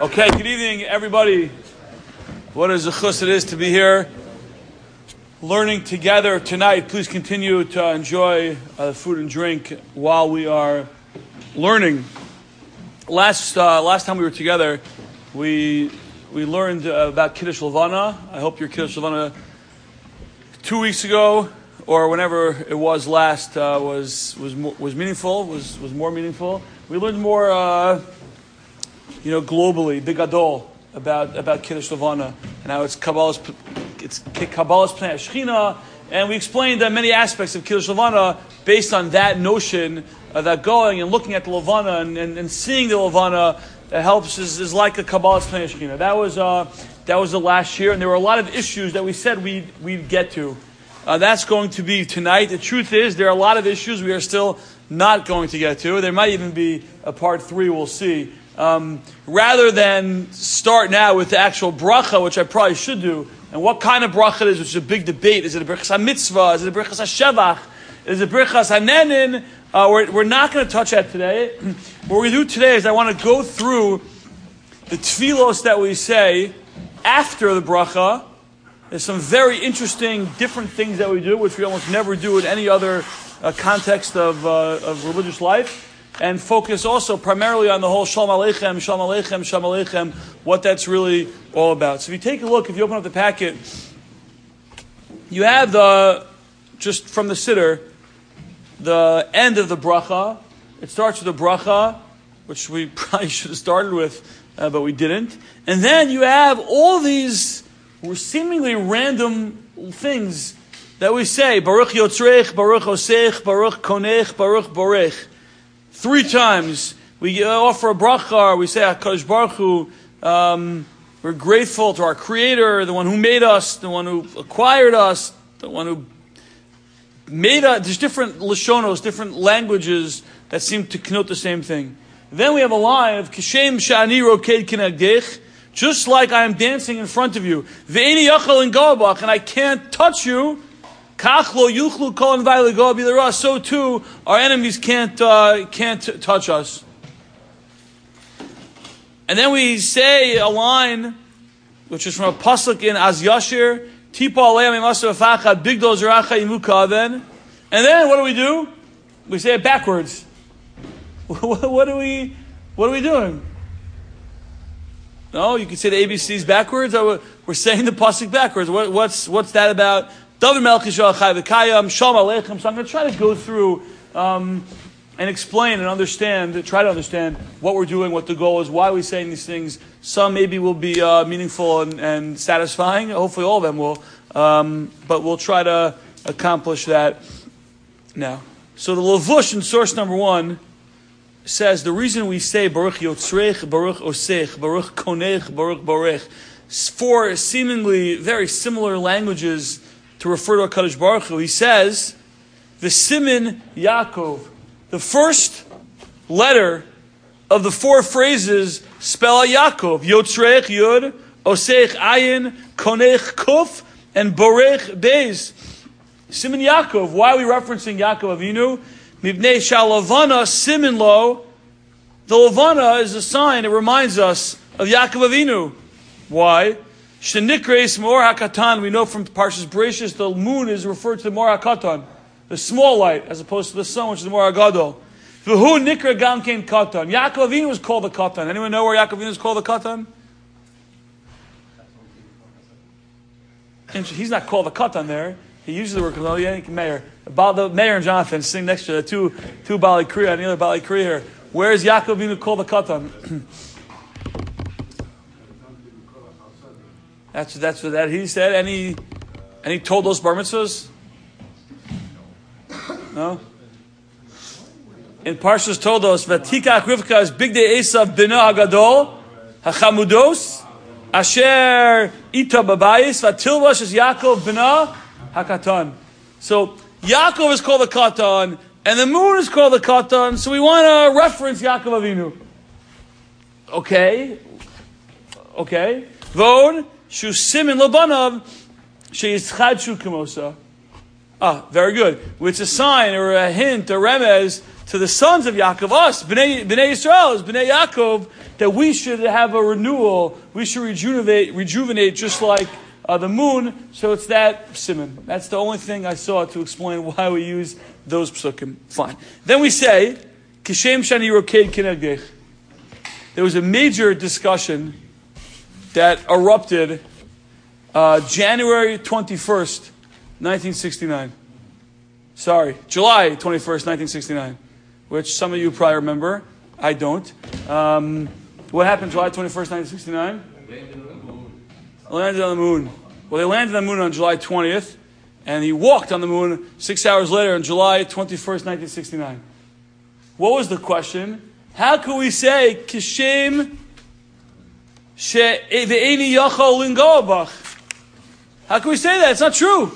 Okay, good evening, everybody. What a zechus it is to be here, learning together tonight. Please continue to enjoy food and drink while we are learning. Last time we were together, we learned about Kiddush Levana. I hope your Kiddush Levana 2 weeks ago or whenever it was last was meaningful. Was more meaningful. We learned more. Globally, Bigadol, about Kiddush Levana and how it's Kabbalah's Pnei Shechina, and we explained many aspects of Kiddush Levana based on that notion that going and looking at the Levana and seeing the Levana that helps is like a Kabbalah's Pnei Shechina. That was the last year, and there were a lot of issues that we said we'd get to. That's going to be tonight. The truth is, there are a lot of issues we are still not going to get to. There might even be a part 3. We'll see. Rather than start now with the actual bracha, which I probably should do, and what kind of bracha it is, which is a big debate. Is it a brichas ha-mitzvah? Is it a brichas ha-shevach? Is it brichas ha-nenin? We're not going to touch that today. What we do today is I want to go through the tefillos that we say after the bracha. There's some very interesting, different things that we do, which we almost never do in any other context of religious life. And focus also primarily on the whole Shalom Aleichem, Shalom Aleichem, Shalom Aleichem, what that's really all about. So if you take a look, if you open up the packet, you have just from the Siddur, the end of the bracha. It starts with the bracha, which we probably should have started with, but we didn't. And then you have all these seemingly random things that we say. Baruch Yotzreich, Baruch Oseich, Baruch Konech, Baruch Borech. 3 times we offer a bracha. We say HaKadosh Baruch Hu. We're grateful to our Creator, the one who made us, the one who acquired us, the one who made us. There's different lashonos, different languages that seem to connote the same thing. Then we have a line of Kishem Shani Roked Kinegdech, just like I am dancing in front of you. Ve'eni Yachal in Gabach, and I can't touch you. So too, our enemies can't touch us. And then we say a line, which is from a pasuk in Az Yashir, and then what do? We say it backwards. What are we doing? No, you can say the ABCs backwards. We're saying the pasuk backwards. What's that about? David Melech Yisrael Chai V'Kayam, Shalom Aleichem. So I'm going to try to go through and explain and try to understand what we're doing, what the goal is, why we're saying these things. Some maybe will be meaningful and satisfying. Hopefully all of them will. But we'll try to accomplish that now. So the Levush in source number 1 says the reason we say Baruch Yotzreich, Baruch Oseich, Baruch Konech, Baruch Borech, 4 seemingly very similar languages to refer to HaKadosh Baruch Hu. He says, the Simin Yaakov, the first letter of the 4 phrases spell out Yaakov. Yotzreich Yud, Oseich Ayin, Konech Kuf, and Borech Beis. Simin Yaakov. Why are we referencing Yaakov Avinu? Mibnei Shalavana Simin Lo. The Levana is a sign. It reminds us of Yaakov Avinu. Why? Shenikreis Mor HaKatan. We know from Parshas Bereshis the moon is referred to the Mor HaKatan, the small light, as opposed to the sun, which is the Mor HaGadol. V'hu Nikra Gam Kein Katan. Yaakov Avinu was called the Katan. Anyone know where Yaakov Avinu is called the Katan? He's not called the Katan there. He uses the word Meir. The Meir and Jonathan sitting next to the two Bali Kriya and the other Bali Kriya here. Where is Yaakov Avinu called the Katan? That's what that he said. And he told those bar mitzvahs? No? In Parshas told us, Vatikach Rivka is big day Esav bina hagadol, hachamudos, asher ita babayis, vatilvash is Yaakov bina hakatan. So Yaakov is called the Katan, and the moon is called the Katan, so we want to reference Yaakov Avinu. Okay. Vod, shu simin lobanav, sheyitzchadshu kamosa. Very good. It's a sign or a hint, a remez, to the sons of Yaakov, us, Bnei Yisrael, Bnei Yaakov, that we should have a renewal, we should rejuvenate just like the moon. So it's that simon. That's the only thing I saw to explain why we use those psukim. Fine. Then we say, Kishem Shani Roked Kinegdech. There was a major discussion that erupted January 21st, 1969. Sorry, July 21st, 1969, which some of you probably remember. I don't. What happened July 21st, 1969? Landed on the moon. Well, they landed on the moon on July 20th, and he walked on the moon 6 hours later on July 21st, 1969. What was the question? How can we say, Kishem she'eini yachol lingoabach? How can we say that? It's not true.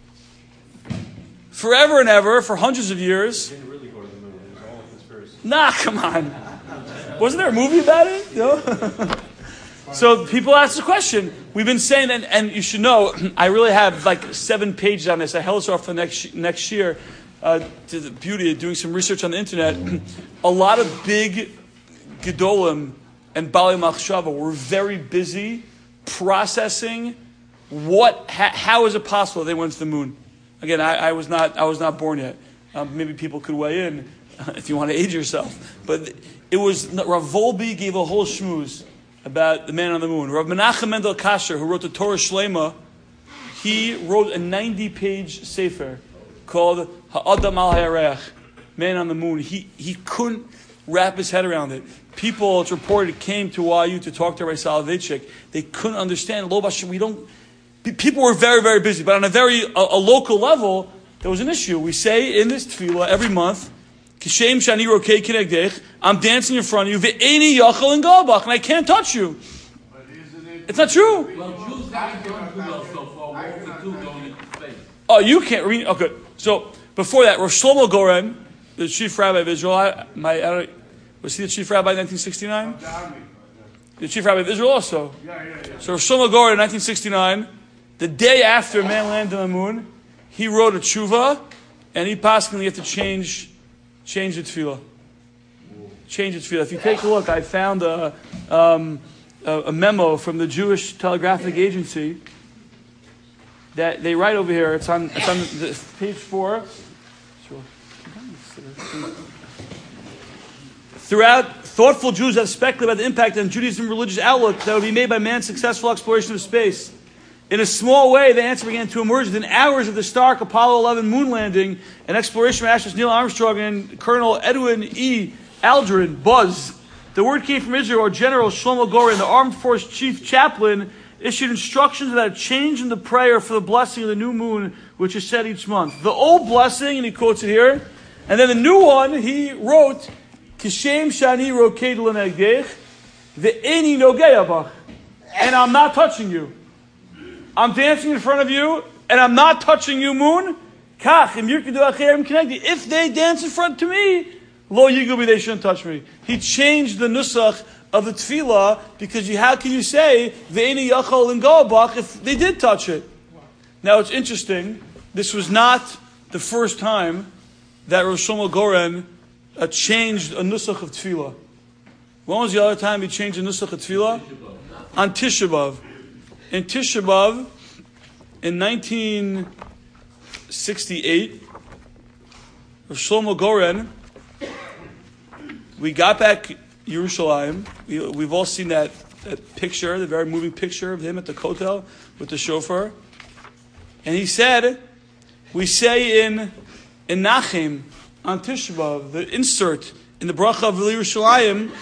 Forever and ever, for hundreds of years. They didn't really go to the moon. It was all a conspiracy. Nah, come on. Wasn't there a movie about it? No? So people ask the question. We've been saying, and you should know, I really have like 7 pages on this. I held this off for next year to the beauty of doing some research on the internet. A lot of big Gedolim and Bali Machshava were very busy processing how is it possible they went to the moon. Again, I was not born yet. Maybe people could weigh in if you want to age yourself. But it was Rav Volbe gave a whole shmooze about the man on the moon. Rav Menachem Mendel Kasher, who wrote the Torah Shlema, he wrote a 90-page sefer called Ha'adam al Ha'yareach, Man on the Moon. He couldn't wrap his head around it. People, it's reported, came to YU to talk to Rabbi Soloveitchik. They couldn't understand. People were very, very busy, but on a local level, there was an issue. We say in this tefillah every month, Kishem shani rokei kinegdech, I'm dancing in front of you, ve'eni yachal and galbach, and I can't touch you. It's not true. Well, Jews haven't done too well so far. What we do going into space? Oh, you can't read. Okay, so before that, Rosh Shlomo Goren, the chief rabbi of Israel, was he the chief rabbi in 1969? The chief rabbi of Israel also. So Rosh Shlomo Goren in 1969, the day after man landed on the moon, he wrote a tshuva, and he possibly had to change the tefillah. Change the tefillah. If you take a look, I found a memo from the Jewish Telegraphic Agency that they write over here. It's on page 4. Throughout, thoughtful Jews have speculated about the impact on Judaism's religious outlook that would be made by man's successful exploration of space. In a small way, the answer began to emerge within hours of the Stark Apollo 11 moon landing and exploration of astronauts Neil Armstrong and Colonel Edwin E. Aldrin, Buzz. The word came from Israel, where General Shlomo Goren, the Armed Force Chief Chaplain, issued instructions about a change in the prayer for the blessing of the new moon, which is said each month. The old blessing, and he quotes it here, and then the new one, he wrote, Kishem shani roked l'negdech, ve'eni nogea bach, and I'm not touching you. I'm dancing in front of you, and I'm not touching you, moon. If they dance in front to me, lo yigubi, they shouldn't touch me. He changed the nusach of the tefillah because how can you say ve'eni yachol and goabach if they did touch it? Now it's interesting. This was not the first time that Rosh Shlomo Goren changed a nusach of tefillah. When was the other time he changed a nusach of tefillah? On Tisha B'Av. In Tisha B'Av, in 1968, Rosh Shlomo Goren, we got back Yerushalayim. We've all seen that picture, the very moving picture of him at the Kotel with the shofar. And he said, we say in Nachem, on Tisha B'Av, the insert in the bracha of Yerushalayim,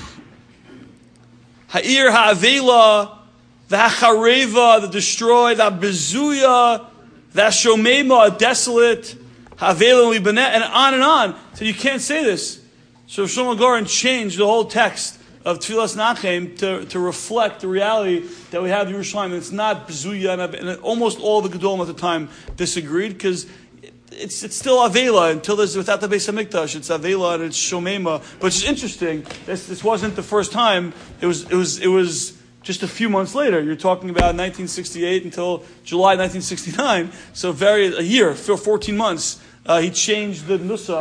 Ha'ir ha'avela, the hachareva, the destroyed, the bezuya, the shomema, desolate, havela libanet, and on. So you can't say this. So Shlomo Goren changed the whole text of Tfilas Nachem to reflect the reality that we have in Yerushalayim. It's not bezuya, and almost all the Gedolim at the time disagreed because it's still avela until there's without the Beis Hamikdash. It's avela and it's shomema. But it's interesting. This wasn't the first time. It was just a few months later. You're talking about 1968 until July 1969. So a year, 14 months. He changed the nusach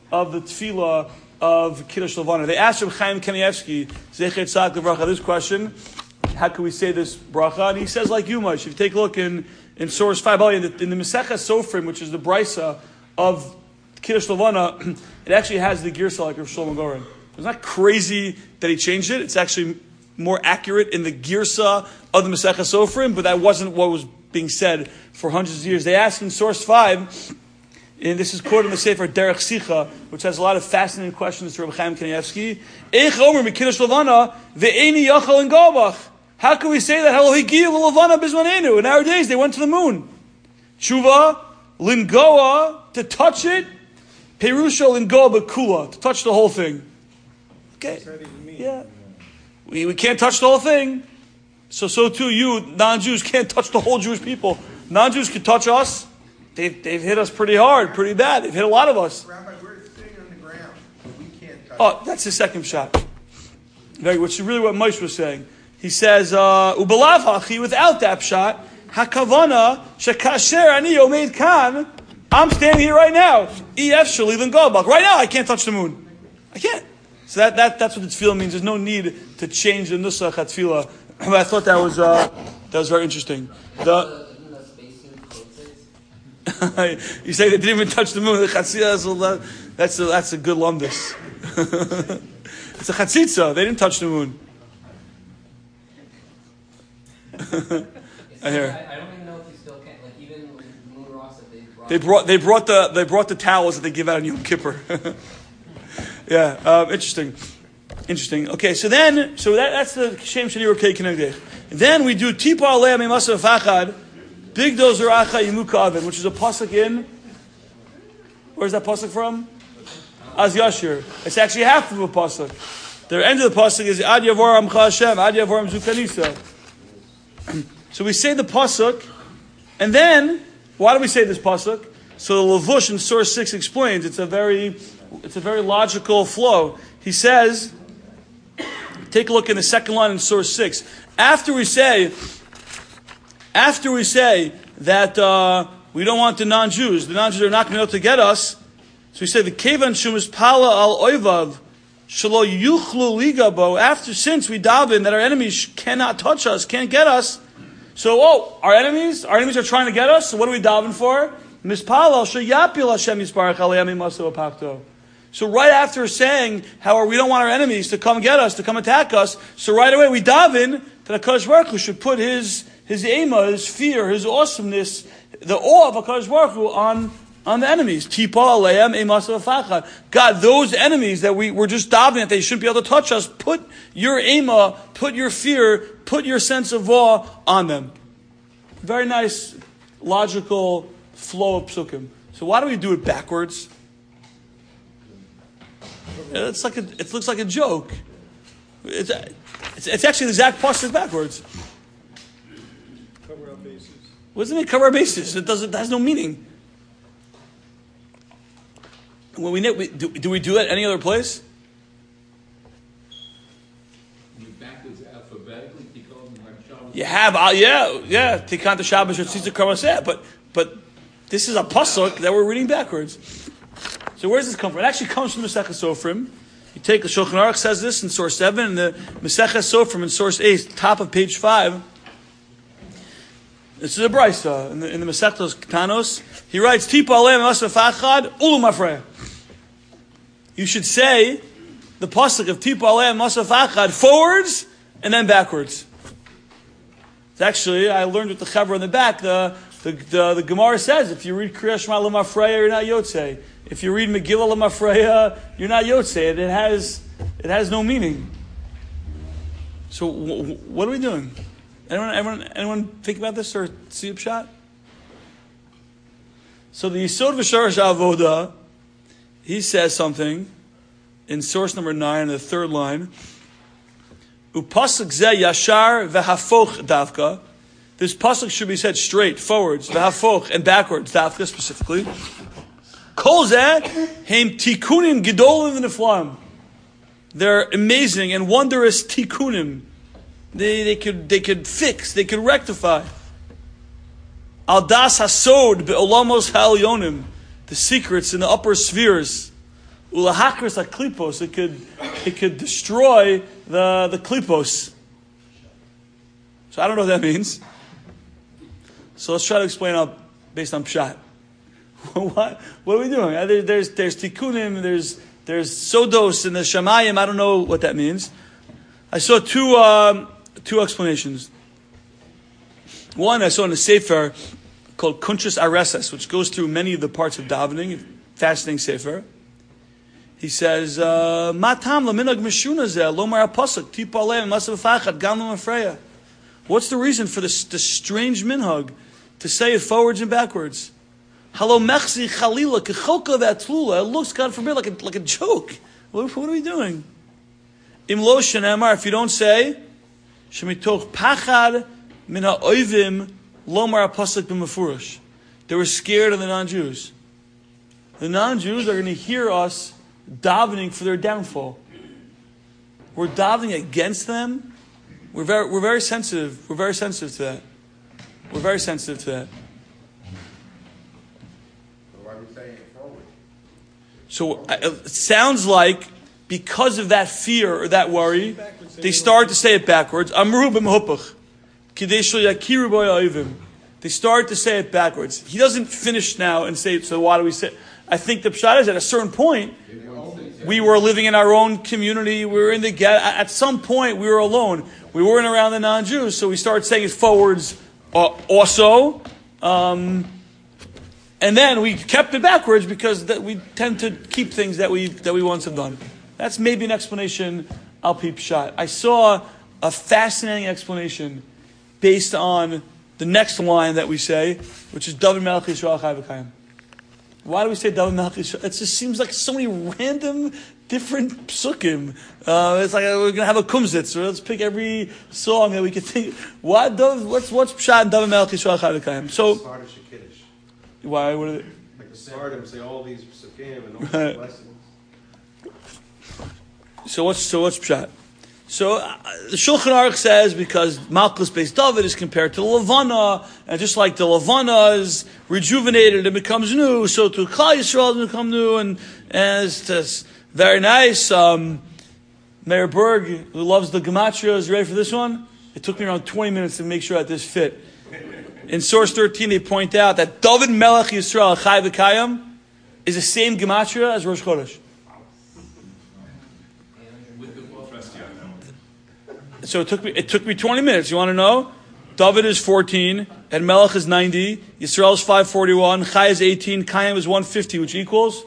of the tefillah of Kiddush Levana. They asked Reb Chaim Kanievsky, Zecher Tzaddik Livracha, this question: how can we say this bracha? And he says like you, Moshe. If you take a look in source 5, in the Mesechus Sofrim, which is the brisa of Kiddush Levana, it actually has the girsa like Rav Shlomo Goren. It's not crazy that he changed it. It's actually more accurate in the girsa of the Mesechus Sofrim, but that wasn't what was being said for hundreds of years. They asked in source 5, and this is quoted in the Sefer Derech Sicha, which has a lot of fascinating questions to Reb Chaim Kanievsky. Eich omer mikiddush Levana ve'eni yachal in Gobach. How can we say that? Helo higiyu Levana bizmanenu. In our days, they went to the moon. Tshuva lingoa, to touch it. Perusha lingoa bekula, to touch the whole thing. Okay, yeah, we can't touch the whole thing. So too you non-Jews can't touch the whole Jewish people. Non-Jews can touch us. They've hit us pretty hard, pretty bad. They've hit a lot of us. Rabbi, we're sitting on the ground. We can't touch. Oh, that's the second shot. Which is really what Moshe was saying. He says, "Ubalav hachi." Without that shot, hakavana shekasher ani omeid kan. I'm standing here right now. Ef shalilin gobak. Right now, I can't touch the moon. I can't. So that's what the tefillah means. There's no need to change the nusach tefillah. But I thought that was very interesting. You say they didn't even touch the moon. The chatzitza, that's a good lumdus. It's a chatzitza. They didn't touch the moon. I hear. I don't even know if you still can. Like even Moon Ross, that they brought the towels that they give out on Yom Kippur. Yeah, interesting. Okay, so that's the Shem Shani Rokei Kenegdech. Then we do Tipa Alei Mimasa Fachad. Big Dozeracha Yimuka, which is a pasuk in. Where's that pasuk from? Az Yashir. It's actually half of a pasuk. The end of the pasuk is Ad Yavar Amcha Hashem, Ad Yavar Zukanisa. So we say the pasuk, and then why do we say this pasuk? So the Levush in source 6 explains it's a very logical flow. He says, take a look in the second line in source 6. After we say that we don't want the non-Jews are not going to be able to get us, so we say the kevan shumis pala al oivav shelo yuchlu ligabo. Since we daven that our enemies cannot touch us, can't get us, so our enemies are trying to get us. So what are we daven for? Mispala sheyapil Hashem yisparach alei maso apakto. So right after saying how we don't want our enemies to come get us, to come attack us, so right away we daven that HaKadosh Baruch Hu should put his ema, his fear, his awesomeness, the awe of HaKadosh Baruch Hu on the enemies. Tipa aleim emas v'fachad. God, those enemies that we're just davening that they shouldn't be able to touch us, put your ema, put your fear, put your sense of awe on them. Very nice, logical flow of psukim. So why do we do it backwards? It looks like a joke. It's actually the exact pasuk backwards. Cover our bases. What does it mean, cover our bases? It has no meaning. When do we do it any other place? Backwards alphabetically, You have, Tikant Shabbos Tzitzik Karmaseh, but this is a pasuk that we're reading backwards. So where does this come from? It actually comes from the Mesechus Sofrim. You take the Shulchan Aruch says this in source 7, and the Mesechus Sofrim in source 8, top of page 5. This is a brisa in the Mesechus Ketanos. He writes, Tipa Aleim Masafachad Ulu Mafreya. You should say the pasuk of Tipa Aleim Masafachad forwards and then backwards. It's actually, I learned with the Chaver in the back, the Gemara says, if you read Kriya Shema L'Mafreya, you're not Yotzei. If you read Megillah L'Mafreya, you're not Yotzei. It has no meaning. So what are we doing? Anyone think about this or see a shot? So the Yisod V'Sharash Avoda, he says something in source number 9, the third line. Upasuk zeh yashar v'hafoch davka. This pasuk should be said straight, forwards, v'hafoch, and backwards, davka specifically. Kol zeh heim tikunim gedolim v'neflam. They're amazing and wondrous tikunim. They could fix, they could rectify. Al das hasod be'olamos ha'elyonim. The secrets in the upper spheres. Ulahakris aklipos. It could destroy the klipos. So I don't know what that means. So let's try to explain out based on pshat. What are we doing? There's tikkunim, there's sodos in the shamayim. I don't know what that means. I saw two explanations. One I saw in a sefer called Kuntres Areses, which goes through many of the parts of davening. Fascinating sefer. He says, "Matam laminag mishuna zeh lomar apasuk tipalem masav fachat gam lemafreya." What's the reason for this strange minhag to say it forwards and backwards? Halo mechzi chalila kecholka v'atlula. It looks, God forbid, like a joke. What are we doing? Im lo shenemar. If you don't say shemitoch pachad min ha'oivim lomar apasuk b'mefurish. They were scared of the non-Jews. The non-Jews are going to hear us davening for their downfall. We're davening against them. We're very sensitive. We're very sensitive to that. We're very sensitive to that. Why are we saying it forward? So it sounds like because of that fear or that worry, they start to say it backwards. Amru b'mehupach. Kidei shel yakiru bo ha'ovim. They start to say it backwards. He doesn't finish now and say, so why do we say? I think the pshat is at a certain point, we were living in our own community. We were in the ghetto. At some point, we were alone. We weren't around the non-Jews, so we started saying it forwards also. And then we kept it backwards because we tend to keep things that we once have done. That's maybe an explanation. Al pi pshat. I saw a fascinating explanation based on the next line that we say, which is David Melech Yisrael Chai V'Kayim. Why do we say David Melech Yisrael? It just seems like so many random, different psukim. It's like we're going to have a kumzitz, or let's pick every song that we can think. What's pshat in David Melech Yisrael Chai V'Kayim? So, why? What are they? Like the Sardim say all these psukim and all these blessings. So what's pshat? So the Shulchan Aruch says because Malchus Beis David is compared to the Levana, and just like the Levana is rejuvenated and becomes new, so to Klal Yisrael has become new, and it's very nice. Meir Berg, who loves the Gematria, is ready for this one? It took me around 20 minutes to make sure that this fit. In source 13, they point out that David Melech Yisrael Chai V'Kayim is the same Gematria as Rosh Chodesh. So it took me 20 minutes. You want to know? David is 14, and Melech is 90, Yisrael is 541, Chai is 18, Kayim is 150, which equals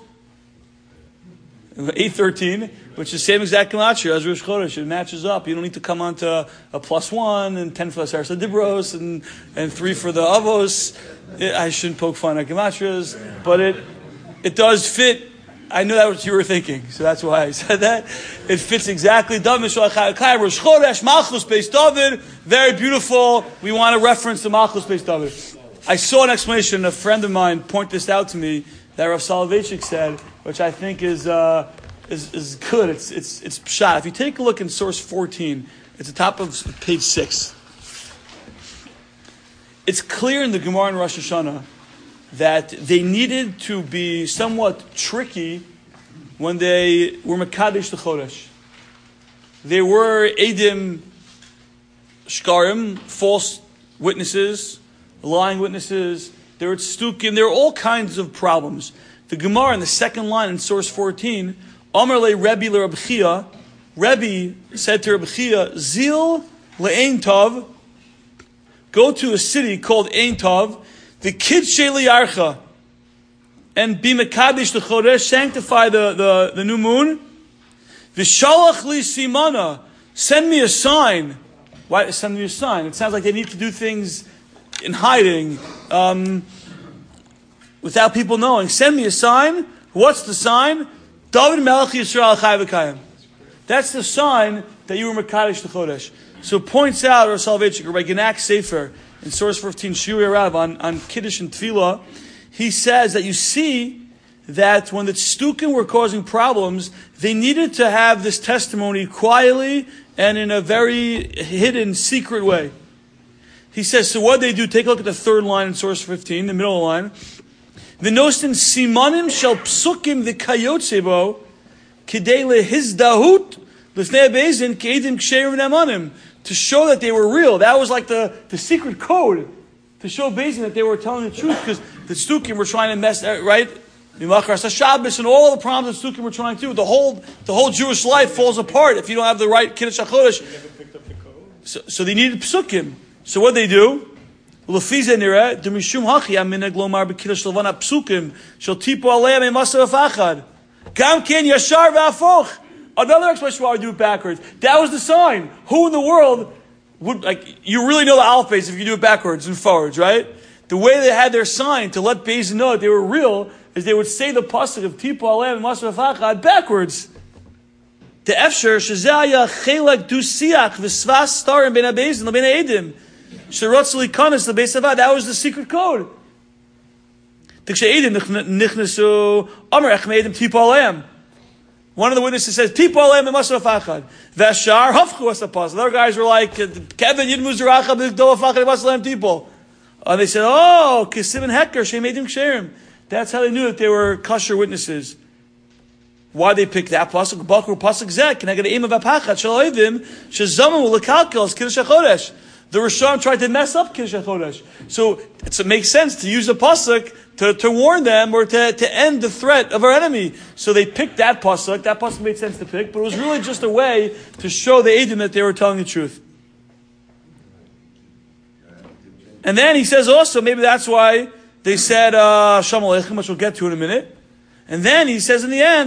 813, which is the same exact gematria as Rosh Chodesh. It matches up. You don't need to come on to a +1 and 10 for the Sarsa Dibros and 3 for the Avos. I shouldn't poke fun at gematrias, but it does fit. I knew that was what you were thinking, so that's why I said that. It fits exactly. David Mishal Chai Rosh Chodesh, Malchus Beis David, very beautiful. We want to reference the Malchus Beis David. I saw an explanation. A friend of mine pointed this out to me that Rav Soloveitchik said, which I think is good. It's pshat. If you take a look in source 14, it's the top of page 6. It's clear in the Gemara in Rosh Hashanah that they needed to be somewhat tricky when they were Mekadesh the Chodesh. They were Edim Shkarim, false witnesses, lying witnesses. They were Tzdukim. There were all kinds of problems. The Gemara in the second line in source 14, Amar le Rebbe le Rabbi Chia, Rebbe said to Rabbi Chia, Zil le'ein tov, go to a city called Ein Tov, the kid Sheli Archa, and be Mekadesh the Chodesh, sanctify the new moon. V'shalach li simana, send me a sign. Why send me a sign? It sounds like they need to do things in hiding, without people knowing. Send me a sign. What's the sign? David Melech Yisrael Chai V'Kayim. That's the sign that you were Mekadesh the Chodesh. So points out Rav Soloveitchik, Rabbi Genak Sefer, in source 15, Shiuri Rav, on Kiddush and Tefillah, he says that you see that when the Tzdukim were causing problems, they needed to have this testimony quietly and in a very hidden, secret way. He says, so what they do, take a look at the third line in source 15, the middle line. The Nostin Simanim shel Psukim the Kayotsebo kidei lehizdahut l'fnei beizin keidim ksherim ne'amanim, to show that they were real. That was like the secret code to show Beizin that they were telling the truth, because the Stukim were trying to mess, right? Shabbos and all the problems that Stukim were trying to do. The whole Jewish life falls apart if you don't have the right Kiddush HaChodesh. So they needed Psukim. So what they do? L'fize nireh demishum hachi amineg lomar b'kiddush levana psukim shel tipo aleim emasav afachad gam ken yashar v'afoch. Another explanation why we do it backwards. That was the sign. Who in the world would, you really know the alphabets if you do it backwards and forwards, right? The way they had their sign to let Beis know that they were real is they would say the pasuk of Tipo Alem and Masar Fachad backwards. The Efsher Shazaya Chelak Du Siach V'Svas Star and Ben Abeis and Ben Edim Sherotzli Kanis the Beis Avad. That was the secret code. Tikshe Edim Nichnesu Amar Echem Edim Tipo Alem. One of the witnesses says, Tipo Alem and Masar Fachad. Vashar Hafchu was the pasuk. The other guys were like, Kevin Yid Muzaracha B'Gdol Fachad Masar Alem Tipo. And they said, oh, Kisim and Heker Shem Edim Ksherim. That's how they knew that they were kosher witnesses. Why they picked that pasuk? Bakur pasuk zek. And I got the aim of apachat shaloidim shezamu lekalkels kiddush hachodesh. The Rishon tried to mess up kiddush hachodesh. So it makes sense to use a pasuk to warn them or to end the threat of our enemy. So they picked that pasuk. That pasuk made sense to pick, but it was really just a way to show the Edom that they were telling the truth. And then he says also, maybe that's why they said Shalom Aleichem, which we'll get to in a minute. And then he says in the end,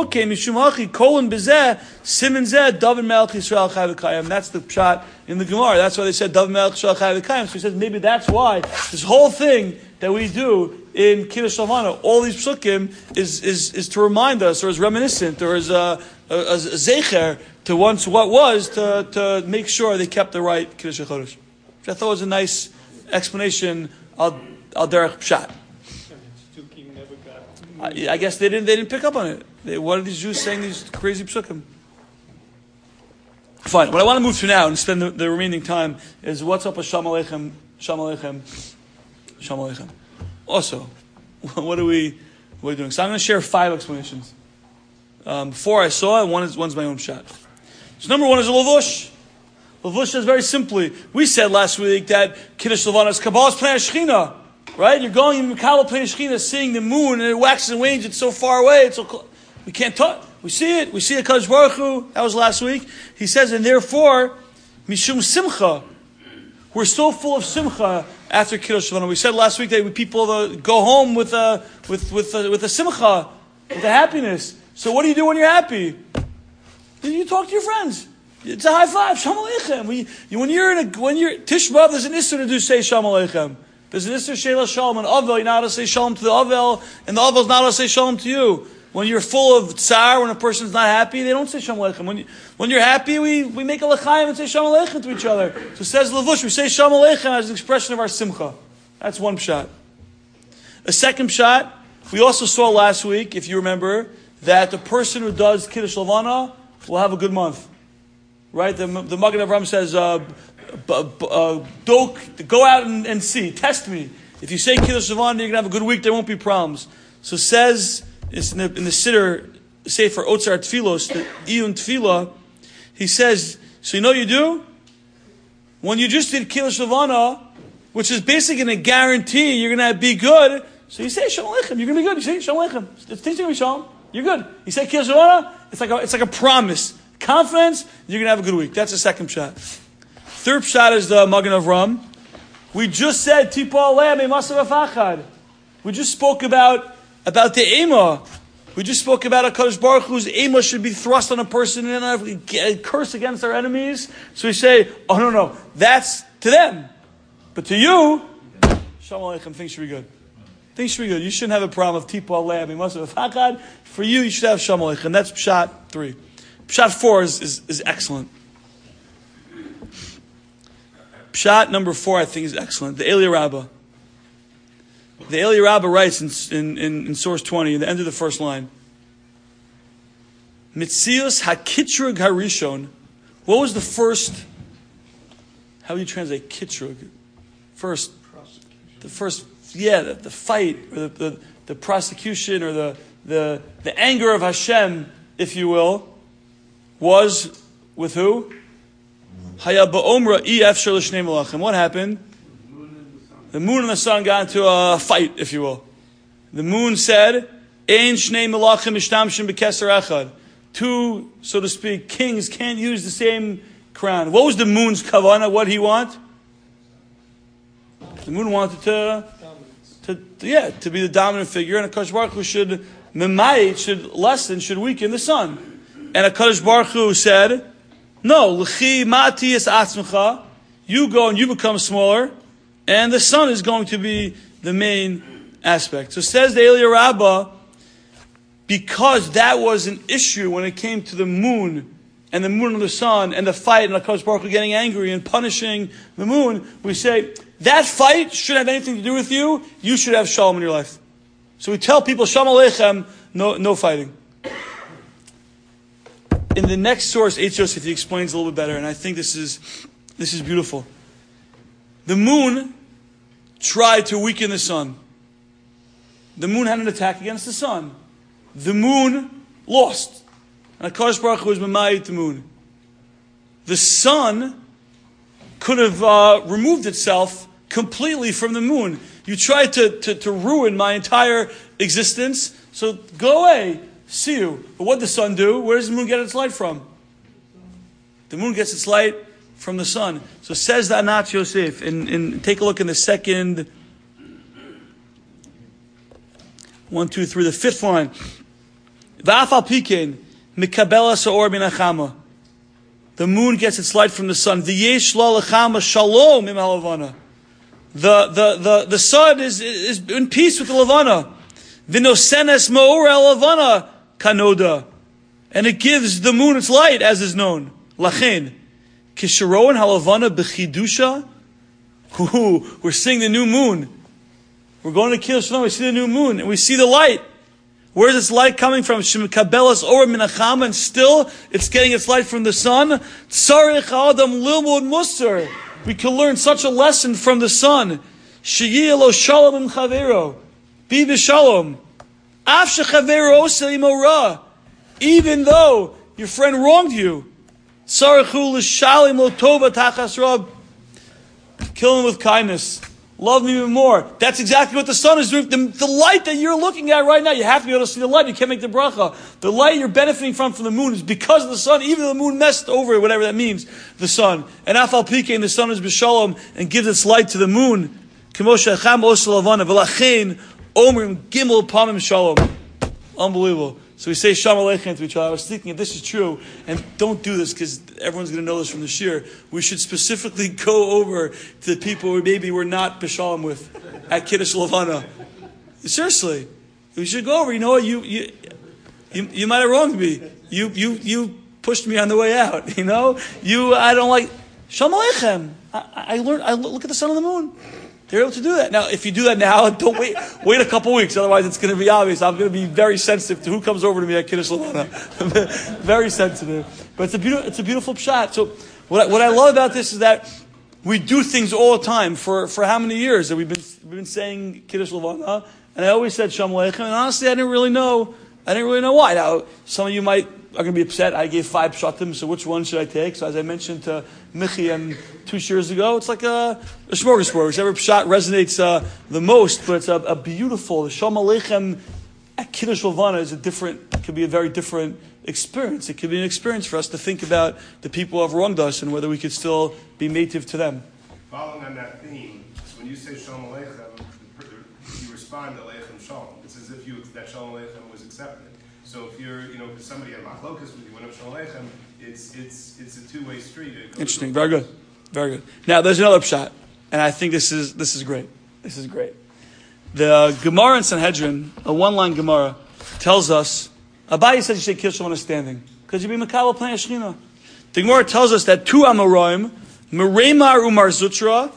that's the pshat in the Gemara. That's why they said David Melech Yisrael Chai V'Kayim. So he says maybe that's why this whole thing that we do in Kiddush Shavana, all these psukim, is to remind us, or is reminiscent, or is a zecher to once what was, to make sure they kept the right Kiddush HaChodesh. Which I thought was a nice explanation al derech pshat. I guess they didn't pick up on it. What are these Jews saying these crazy psukim? Fine. What I want to move to now and spend the remaining time is what's up with Shalom Aleichem, Shalom Aleichem, Shalom Aleichem. Also, what are we doing? So I'm going to share 5 explanations. 4 I saw, and one's my own shot. So number 1 is a lavush. Lavush says very simply, we said last week that Kiddush Levana is Kabbalah's Pnei Shechina. Right? You're going in Mikala Pnei Shechina, seeing the moon, and it waxes and wanes, it's so far away, it's so close. We can't touch. We see it. We see it, Kadosh Baruch Hu. That was last week. He says, and therefore, Mishum Simcha. We're so full of Simcha after Kiddush Levana. We said last week that people go home with a Simcha, with a happiness. So what do you do when you're happy? You talk to your friends. It's a high five. Shalom Aleichem. When you're Tish B'Av, there's an issue to do say Shalom Aleichem. There's an Isser Sheila Shalom and Avel. You're not allowed to say Shalom to the Avel, and the Avel's not allowed to say Shalom to you. When you're full of tsar, when a person's not happy, they don't say Shalom Aleichem. When you're happy, we make a l'chaim and say Shalom Aleichem to each other. So it says Lavush, we say Shalom Aleichem as an expression of our simcha. That's one pshat. A second pshat, we also saw last week, if you remember, that the person who does Kiddush Levana will have a good month. Right? The Magen Avraham says, go out and see. Test me. If you say Kiddush Levana, you're going to have a good week. There won't be problems. So says it's in the Siddur Sefer Otzar Tfilos, the Iyun Tfilah. He says, so you know what you do? When you just did Kiddush Levana, which is basically going to guarantee you're going to be good. So you say Shalom Aleichem. You're going to be good. You say Shalom Aleichem. It's teaching me Shalom. You're good. You say Kiddush Levana. It's like a promise. Confidence. You're going to have a good week. That's the second shot. Third shot is the Magen Avraham. We just said Tipo Alem Emasav Afachad. We just spoke about the Ema. We just spoke about HaKadosh Baruch Hu's Ema should be thrust on a person and curse against our enemies. So we say, oh no, that's to them. But to you, Shalom Aleichem, things should be good. Things should be good. You shouldn't have a problem of Tipo Alem Emasav Afachad. For you should have Shalom Aleichem. That's Pshat 3. Pshat 4 is excellent. Pshat number 4, I think, is excellent. The Eli Rabbah. The Eli Rabbah writes in source 20, at the end of the first line, Mitzius HaKitrug HaRishon. What was the first, how do you translate Kitrug? The fight, or the prosecution, or the anger of Hashem if you will, was with who? Haya ba'omra efshar l'shnei malachim. What happened? The moon and the sun got into a fight, if you will. The moon said, Ein shnei malachim ishtamshim b'keser echad. Two, so to speak, kings can't use the same crown. What was the moon's kavanah? What did he want? The moon wanted to be the dominant figure, and HaKadosh Baruch Hu should lessen, should weaken the sun. And HaKadosh Baruch Hu said, no, l'chi ma'ati es atzmecha, you go and you become smaller, and the sun is going to be the main aspect. So says the Eliyah Rabbah, because that was an issue when it came to the moon and the sun and the fight and HaKadosh Baruch Hu getting angry and punishing the moon, we say, that fight shouldn't have anything to do with you. You should have shalom in your life. So we tell people, Shalom Aleichem, no fighting. In the next source, Eitz Yosef, he explains a little bit better, and I think this is beautiful. The moon tried to weaken the sun. The moon had an attack against the sun. The moon lost. And HaKadosh Baruch Hu was Mamayit the moon. The sun could have removed itself completely from the moon. You tried to ruin my entire existence, so go away, see you. But what did the sun do? Where does the moon get its light from? The moon gets its light from the sun. So says the Anat Yosef, and take a look in the second, 1, 2, 3, the fifth line. V'afal pikein mikabela sa'or min hachama. The moon gets its light from the sun. V'yesh la lechama shalom im halavana. The sun is in peace with the Levana. V'nosenes ma'or halavana kanoda. And it gives the moon its light, as is known. Lachen. Kisharoan halavana b'chidusha. We're seeing the new moon. We're going to Kiddush Shalom. We see the new moon. And we see the light. Where is this light coming from? Shemikabelas or minachama, and still it's getting its light from the sun. Tzarich adam lilmud musar. We can learn such a lesson from the sun. Sheyilo shalom im chavero. Be b'shalom. Af shechavero osel imo ra. Even though your friend wronged you. Tzarichu l'shalim lo tova tachas rab. Kill him with kindness. Love me even more. That's exactly what the sun is doing. The light that you're looking at right now, you have to be able to see the light. You can't make the bracha. The light you're benefiting from the moon is because of the sun. Even though the moon messed over it, whatever that means, the sun. And afal pikein, the sun is b'shalom and gives its light to the moon. K'moshe acham osel lavana v'lachein omrim gimel pamim shalom. Unbelievable. So we say Shalom Aleichem to each other. I was thinking if this is true, and don't do this because everyone's going to know this from the shir, we should specifically go over to the people who maybe we're not b'shalom with at Kiddush Levana. Seriously. We should go over. You know what? You might have wronged me. You pushed me on the way out. You know? I don't like Shalom Aleichem. I look at the sun and the moon. They're able to do that. Now, if you do that now, don't wait a couple weeks. Otherwise, it's going to be obvious. I'm going to be very sensitive to who comes over to me at Kiddush Levana. Very sensitive. But it's a beautiful pshat. So, what I love about this is that we do things all the time. For how many years that we've been saying Kiddush Levana, and I always said Shalom Aleichem. And honestly, I didn't really know why. Now, some of you are going to be upset. I gave 5 pshatim, so which one should I take? So as I mentioned to Michi and 2 years ago, it's like a smorgasbord. Whichever pshat resonates the most, but it's a beautiful, the Shalom Aleichem at Kiddush Levana could be a very different experience. It could be an experience for us to think about the people who have wronged us and whether we could still be native to them. Following on that theme, when you say Shalom Aleichem, you respond to Aleichem Shalom. It's as if that Shalom Aleichem was accepted. So if you're, if somebody had machlokas with you, when Shalom Aleichem, it's a two-way street. Interesting. Very good. Very good. Now, there's another pshat, and I think this is great. This is great. The Gemara in Sanhedrin, a one-line Gemara, tells us, Abaye says you should kill someone standing, because you be Makabel Pnei Shechina. The Gemara tells us that 2 Amoraim, Meremar Umar Zutra,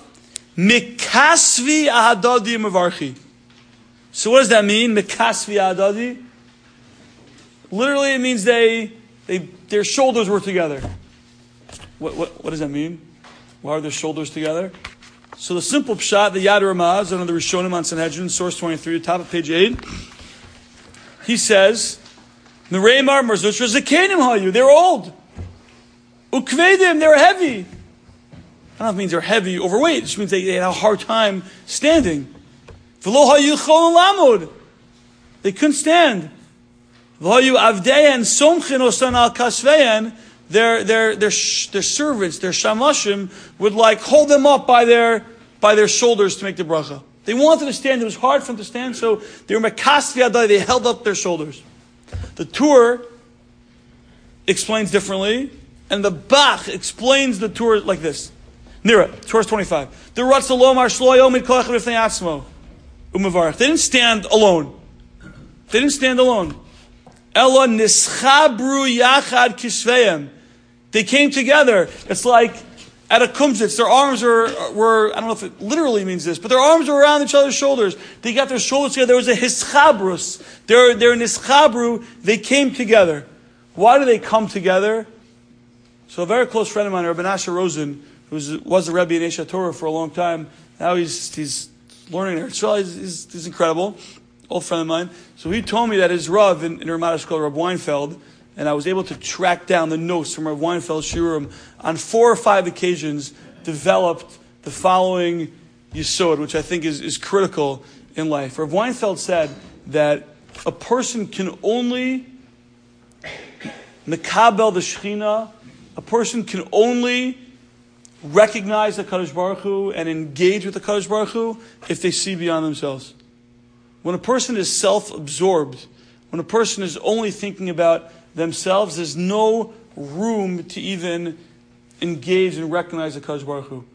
Mikasvi Ahadadi Mavarchi. So what does that mean, Mikasvi Ahadadi? Literally, it means their shoulders were together. What does that mean? Why are their shoulders together? So the simple pshat, the Yad Ramaz, one of the Rishonim on Sanhedrin, source 23, top of page 8, he says Nereimar Marzutra Zakenim Hayu. They're old. Ukvedim, they're heavy. I don't know if it means they're heavy, overweight. It just means they had a hard time standing. V'lo hayu cholon lamod. They couldn't stand. V'lo hayu avdeyan somchin osan al kasveyan. Their servants, their shamashim, would like hold them up by their shoulders to make the bracha. They wanted to stand. It was hard for them to stand, so they were mekasvi adai. They held up their shoulders. The Tur explains differently, and the Bach explains the Tur like this. Nira, verse 25. The Ratzalomar Shloyo Mid Kolach B'fnei Atzmo Umavarach. They didn't stand alone. Ella Nischabru Yachad Kisveim. They came together. It's like at a kumsitz. Their arms were, I don't know if it literally means this, but their arms were around each other's shoulders. They got their shoulders together. There was a hischabrus. They're nischabru. They came together. Why do they come together? So a very close friend of mine, Rabbi Nasha Rosen, who was the Rebbe in Esha Torah for a long time. Now he's learning Eretz Yisrael. He's incredible. Old friend of mine. So he told me that his Rav in Ramat Eshkol, Rav Weinfeld, and I was able to track down the notes from Rav Weinfeld's shiurim, on 4 or 5 occasions developed the following yesod, which I think is critical in life. Rav Weinfeld said that a person can only mekabel the Shechina, a person can only recognize the Kadosh Baruch Hu and engage with the Kadosh Baruch Hu if they see beyond themselves. When a person is self-absorbed, when a person is only thinking about themselves, there's no room to even engage and recognize the Kadosh Baruch Hu.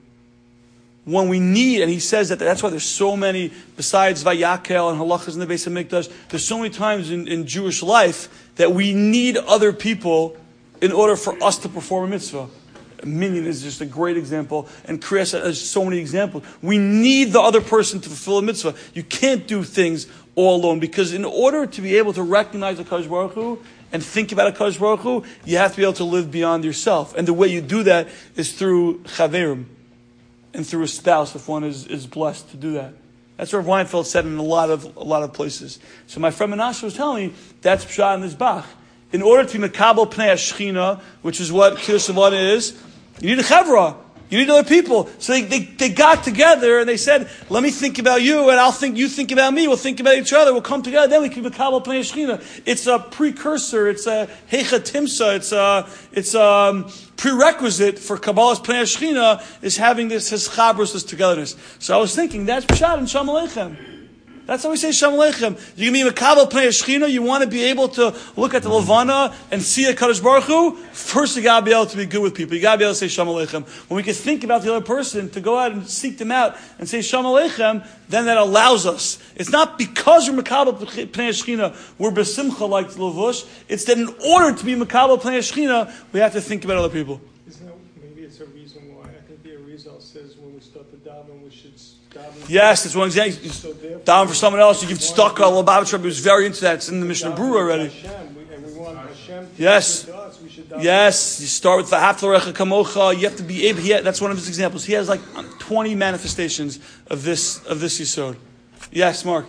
When we need, and he says that's why there's so many, besides Vayakel and halachas in the Beis HaMikdash, there's so many times in Jewish life that we need other people in order for us to perform a mitzvah. Minyan is just a great example, and Kriyas has so many examples. We need the other person to fulfill a mitzvah. You can't do things all alone, because in order to be able to recognize a Kadosh Baruch Hu and think about a Kadosh Baruch Hu, you have to be able to live beyond yourself. And the way you do that is through chaverim, and through a spouse, if one is blessed to do that. That's what Weinfeld said in a lot of places. So my friend Menashe was telling me, that's Pshat in this Bach. In order to be Mekabel Pnei HaShechina, which is what Kiddush Levana is, you need a chevra. You need other people. So they got together and they said, let me think about you and I'll think you think about me. We'll think about each other. We'll come together. Then we can be Mekabel Pnei HaShechina. It's a precursor. It's a Heicha Timsa. It's a prerequisite for Kabbalah's Pnei HaShechina is having this chabrus, this togetherness. So I was thinking, that's Pshat in Shalom Aleichem. That's how we say Shalom Aleichem. You can be Mekabel Pnei HaShechina. You want to be able to look at the Levana and see a Kadosh Baruch Hu. First, you got to be able to be good with people. You got to be able to say Shalom Aleichem. When we can think about the other person, to go out and seek them out and say Shalom Aleichem, then that allows us. It's not because we're Mekabel Pnei HaShechina, we're besimcha like Levush. It's that in order to be Mekabel Pnei HaShechina, we have to think about other people. Isn't that, maybe it's a reason why? I think the Arizal says when we start the daven, we should daven. Yes, that's one example. Daven for someone else. You give tzedakah. Lubavitch Rebbe was very into that. It's in the Mishnah Berurah already. We want Hashem to yes. to us. We should daven. Yes, you start with V'ahavta l'recha kamocha. You have to be able. That's one of his examples. He has like 20 manifestations of this yisod. Yes, Mark.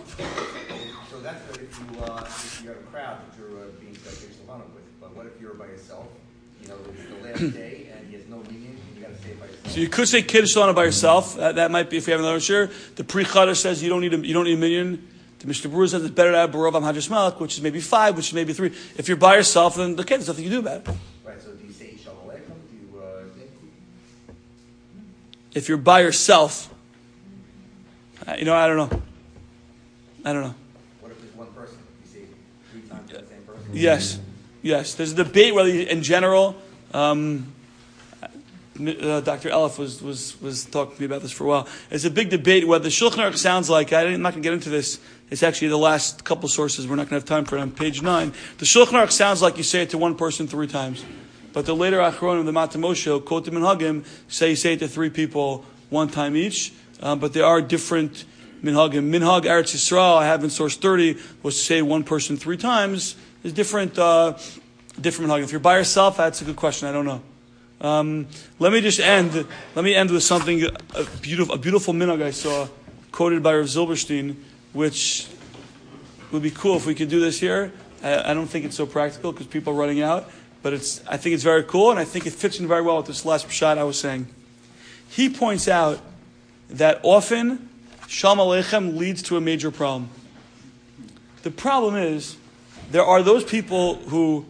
So that's good if you have a crowd that you're being Kiddush Levana with. But what if you're by yourself? You know, it's the last day and he has no meaning, and you got to say it by yourself. So you could say Kiddush Levana by yourself. That might be if you have another share. The Pri Chadash says you don't need a minyan. The Mishnah Berurah says it's better to have Barav Hadras Malach, which is maybe 5, which is maybe 3. If you're by yourself, then okay, there's nothing you do about it. Right. So do you say Shalom Aleichem? Do you If you're by yourself, I don't know. What if it's one person? You say 3 times to the same person? Yes. There's a debate whether, in general, Dr. Elif was talking to me about this for a while. It's a big debate whether the Shulchan Aruch sounds like, I'm not going to get into this. It's actually the last couple sources. We're not going to have time for it on page 9. The Shulchan Aruch sounds like you say it to one person 3 times. But the later Achronim, the Matan Moshe, Kotim and Hagim, say you say it to 3 people 1 time each. But there are different minhagim. Minhag Eretz Yisrael, I have in source 30, was to say one person 3 times. There's different minhagim. If you're by yourself, that's a good question. I don't know. Let me end with something, a beautiful minhag I saw quoted by Rav Zilberstein, which would be cool if we could do this here. I don't think it's so practical because people are running out. But I think it's very cool, and I think it fits in very well with this last pshat I was saying. He points out that often Shalom Aleichem leads to a major problem. The problem is, there are those people who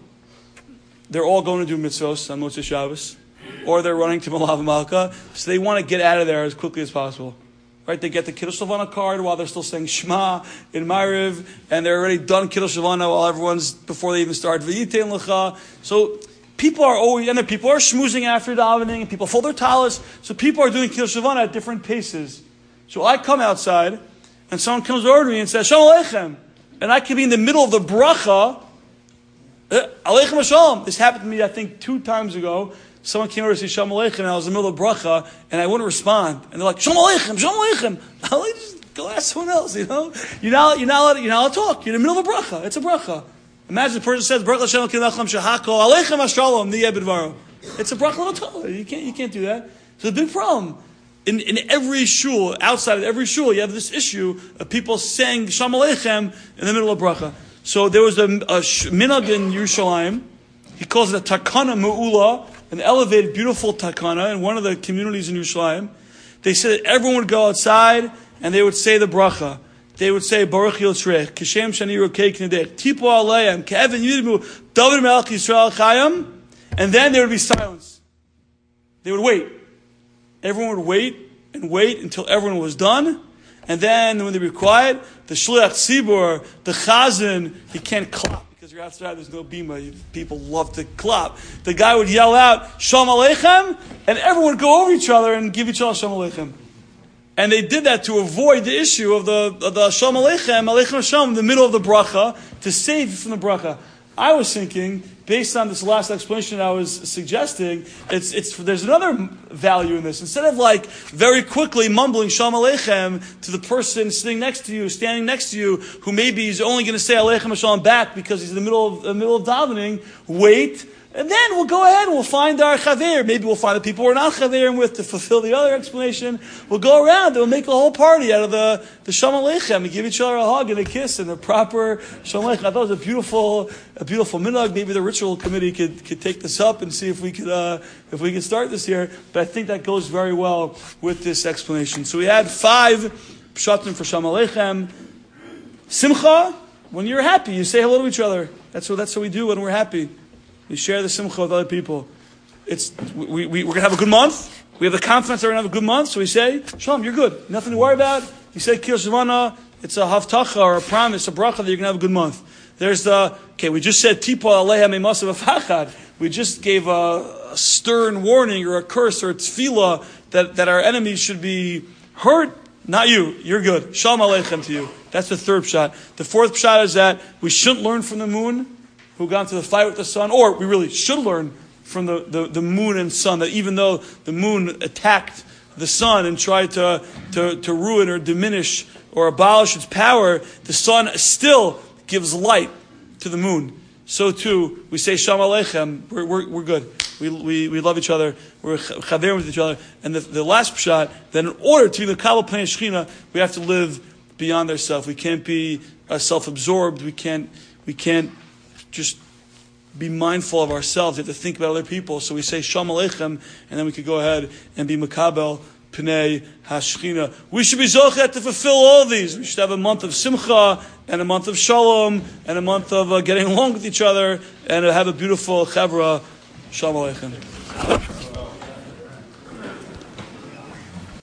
they're all going to do mitzvos on Motzei Shabbos, or they're running to Malav Malka, so they want to get out of there as quickly as possible. Right? They get the Kiddush Levana card while they're still saying Shema in Ma'ariv, and they're already done Kiddush Levana while everyone's, before they even start V'yitein Lecha. So people are always, and then people are schmoozing after davening, and people fold their talis, so people are doing Kiddush Levana at different paces. So I come outside, and someone comes over to me and says, Shalom Aleichem. And I can be in the middle of the bracha, Aleichem Shalom. This happened to me, I think, 2 times ago. Someone came over to say Shalom Aleichem, and I was in the middle of bracha, and I wouldn't respond. And they're like, Shalom Aleichem, Shalom Aleichem. I'm like, just go ask someone else, you know? You're not allowed to talk. You're in the middle of a bracha. It's a bracha. Imagine the person says, Baruch Hashem Elokeinu shehakol, Aleichem Hashalom, niyeh b'dvaro. It's a bracha l'Torah. You can't do that. It's a big problem. In every shul, outside of every shul, you have this issue of people saying Shalom Aleichem in the middle of bracha. So there was a minhag in Yerushalayim. He calls it a takana me'ula, an elevated, beautiful takana in one of the communities in Yerushalayim. They said that everyone would go outside and they would say the bracha. They would say Baruch Yotzrech, Kishem Shani Rokei Knedech, Tipo Aleim, Ke'evin Yidmu, David Melech Yisrael Chayim, and then there would be silence. They would wait. Everyone would wait until everyone was done. And then when they were quiet, the Shliach Tzibur, the Chazan, he can't clap because you're outside, there's no bima. People love to clap. The guy would yell out, Shalom Aleichem, and everyone would go over each other and give each other Shalom Aleichem. And they did that to avoid the issue of the Shalom Aleichem, Aleichem Shalom, in the middle of the bracha, to save you from the bracha. I was thinking, based on this last explanation I was suggesting, there's another value in this. Instead of like very quickly mumbling Shalom Aleichem to the person sitting next to you, standing next to you, who maybe is only going to say Aleichem Shalom back because he's in the middle of davening, wait. And then we'll go ahead and we'll find our chaver. Maybe we'll find the people we're not chaverim with to fulfill the other explanation. We'll go around and we'll make a whole party out of the Shalom Aleichem and give each other a hug and a kiss and a proper Shalom Aleichem. I thought it was a beautiful minhag. Maybe the ritual committee could take this up and see if we could start this here. But I think that goes very well with this explanation. So we had 5 pshatim for Shalom Aleichem. Simcha, when you're happy, you say hello to each other. That's what we do when we're happy. We share the simcha with other people. We're going to have a good month. We have the confidence that we're going to have a good month. So we say, Shalom, you're good. Nothing to worry about. You say Kiddush Levana, it's a havtacha or a promise, a bracha that you're going to have a good month. There's we just said Tipo Aleha Me'masav Afachad. We just gave a stern warning or a curse or a tefillah that our enemies should be hurt. Not you. You're good. Shalom Aleichem to you. That's the 3rd pshat. The 4th pshat is that we shouldn't learn from the moon who got into the fight with the sun, or we really should learn from the moon and sun, that even though the moon attacked the sun and tried to ruin or diminish or abolish its power, the sun still gives light to the moon. So too, we say Shalom Aleichem, we're good. We love each other, we're chaverim with each other. And the last pshat, that in order to be the Kabbalah Pnei Shechina, we have to live beyond ourselves. We can't be self-absorbed, we can't just be mindful of ourselves. We have to think about other people. So we say Shalom Aleichem, and then we could go ahead and be Makabel Pnei HaShechina. We should be Zochet to fulfill all of these. We should have a month of Simcha, and a month of Shalom, and a month of getting along with each other, and have a beautiful Chevra. Shalom Aleichem.